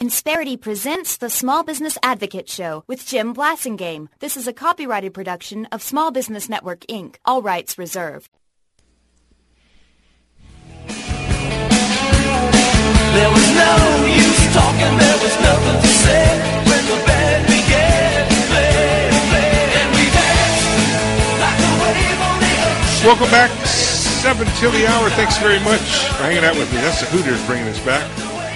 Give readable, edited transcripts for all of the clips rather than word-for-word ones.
Insperity presents the Small Business Advocate Show with Jim Blasingame. This is a copyrighted production of Small Business Network, Inc. All rights reserved. There was no use talking, there was nothing to say when the band began to play, and we danced like a wave on the ocean. Welcome back, 7 till the hour. Thanks very much for hanging out with me. That's the Hooters bringing us back.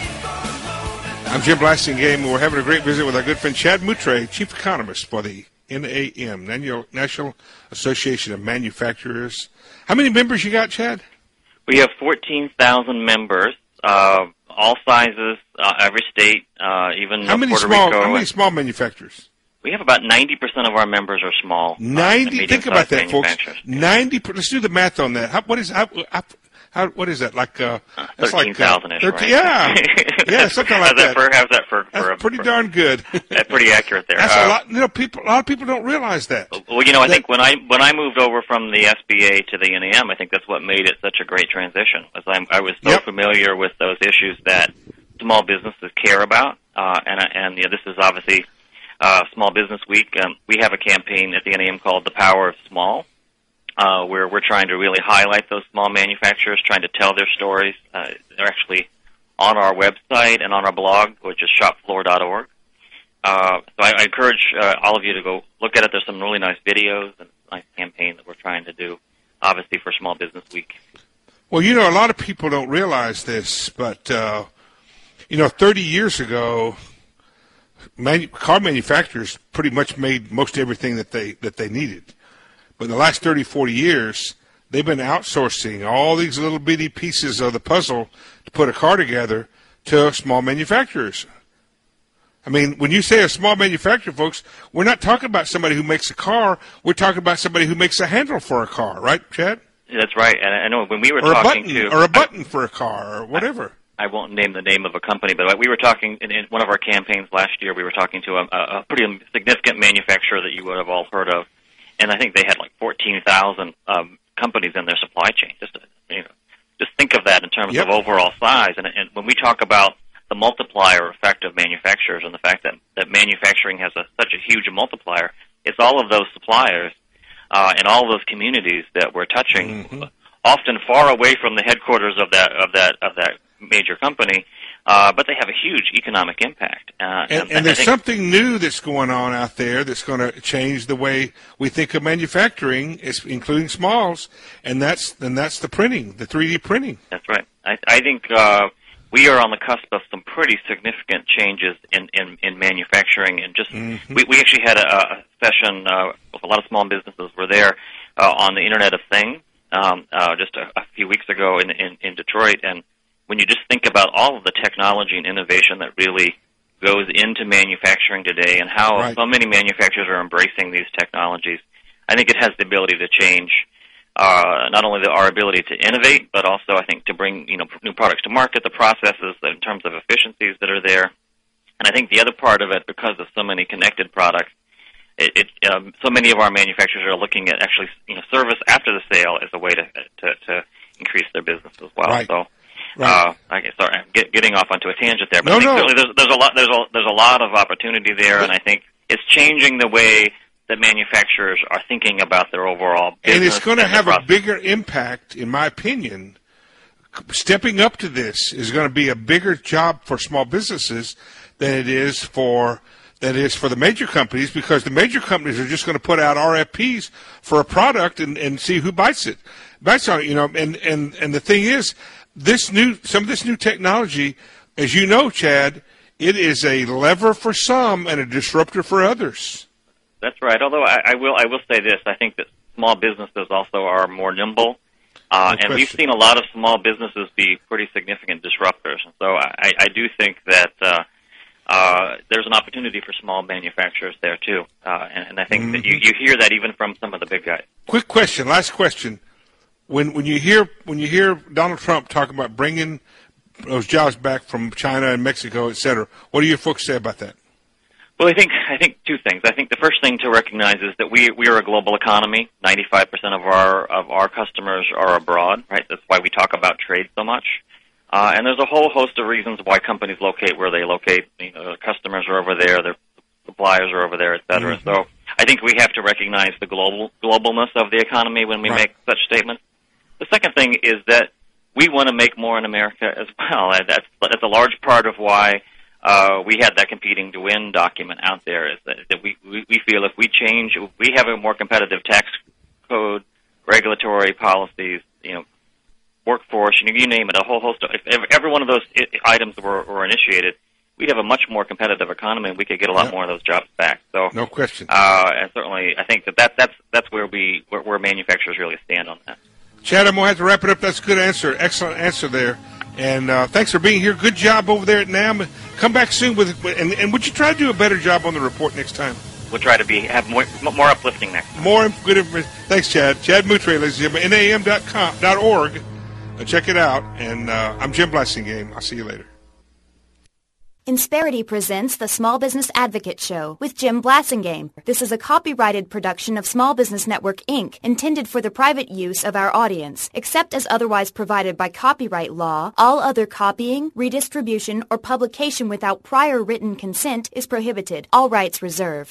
I'm Jim Blasingame, and we're having a great visit with our good friend Chad Moutre, Chief Economist for the NAM, National Association of Manufacturers. How many members you got, Chad? We have 14,000 members, all sizes, every state, even Puerto Rico. How many small manufacturers? We have about 90% of our members are small. 90. Think about that, folks. 90. Let's do the math on that. What is that? Like 13,000-ish, right? Yeah, yeah, something like that. How's that for? That's pretty darn good. That's pretty accurate there. That's a lot. A lot of people don't realize that. Well, I think when I moved over from the SBA to the NAM, I think that's what made it such a great transition. I was so familiar with those issues that small businesses care about, and this is obviously Small Business Week. We have a campaign at the NAM called The Power of Small, where we're trying to really highlight those small manufacturers, trying to tell their stories. They're actually on our website and on our blog, which is shopfloor.org. So I encourage all of you to go look at it. There's some really nice videos and a nice campaign that we're trying to do, obviously, for Small Business Week. Well, a lot of people don't realize this, but, 30 years ago, car manufacturers pretty much made most everything that they needed. But in the last 30, 40 years, they've been outsourcing all these little bitty pieces of the puzzle to put a car together to small manufacturers. I mean, when you say a small manufacturer, folks, we're not talking about somebody who makes a car. We're talking about somebody who makes a handle for a car, right, Chad? That's right. And I know when we were a button for a car or whatever. I won't name the name of a company, but we were talking in one of our campaigns last year. We were talking to a pretty significant manufacturer that you would have all heard of. And I think they had like 14,000 companies in their supply chain. Just think of that in terms of overall size. And when we talk about the multiplier effect of manufacturers and the fact that manufacturing has such a huge multiplier, it's all of those suppliers and all of those communities that we're touching, often far away from the headquarters of that major company. But they have a huge economic impact. And there's something new that's going on out there that's going to change the way we think of manufacturing, including smalls, and that's the printing, the 3D printing. That's right. I think we are on the cusp of some pretty significant changes in manufacturing, and just we actually had a session with a lot of small businesses were there on the Internet of Things just a few weeks ago in Detroit, and when you just think about all of the technology and innovation that really goes into manufacturing today and how so many manufacturers are embracing these technologies, I think it has the ability to change not only our ability to innovate, but also I think to bring new products to market, the processes in terms of efficiencies that are there. And I think the other part of it, because of so many connected products, so many of our manufacturers are looking at actually service after the sale as a way to increase their business as well. Right. So. Right. Sorry, I'm getting off onto a tangent there, but I think certainly there's a lot of opportunity there, and I think it's changing the way that manufacturers are thinking about their overall business. And it's going to have a bigger impact, in my opinion. Stepping up to this is going to be a bigger job for small businesses than it is for the major companies, because the major companies are just going to put out RFPs for a product and see who bites it. And the thing is, some of this new technology, as you know, Chad, it is a lever for some and a disruptor for others. That's right. Although I will say this, I think that small businesses also are more nimble, and we've seen a lot of small businesses be pretty significant disruptors. So I do think that there's an opportunity for small manufacturers there too, and I think that you hear that even from some of the big guys. Quick question, last question. When you hear Donald Trump talking about bringing those jobs back from China and Mexico, et cetera, what do your folks say about that? Well, I think two things. I think the first thing to recognize is that we are a global economy. 95% of our customers are abroad, right? That's why we talk about trade so much. And there's a whole host of reasons why companies locate where they locate. Customers are over there, their suppliers are over there, et cetera. Mhm. So I think we have to recognize the globalness of the economy when we make such statements. The second thing is that we want to make more in America as well. And that's a large part of why we had that competing to win document out there, is that we feel if we have a more competitive tax code, regulatory policies, workforce, you name it, a whole host of, if every one of those items were initiated, we'd have a much more competitive economy, and we could get a lot more of those jobs back. So, no question. And certainly, I think that's where manufacturers really stand on that. Chad, I'm going to have to wrap it up. That's a good answer. Excellent answer there. And thanks for being here. Good job over there at NAM. Come back soon and would you try to do a better job on the report next time? We'll try to have more uplifting next time. More good information. Thanks, Chad. Chad Moutre, ladies and gentlemen, NAM.org. Check it out. And I'm Jim Blasingame. I'll see you later. Insperity presents the Small Business Advocate Show with Jim Blasingame. This is a copyrighted production of Small Business Network, Inc., intended for the private use of our audience. Except as otherwise provided by copyright law, all other copying, redistribution, or publication without prior written consent is prohibited. All rights reserved.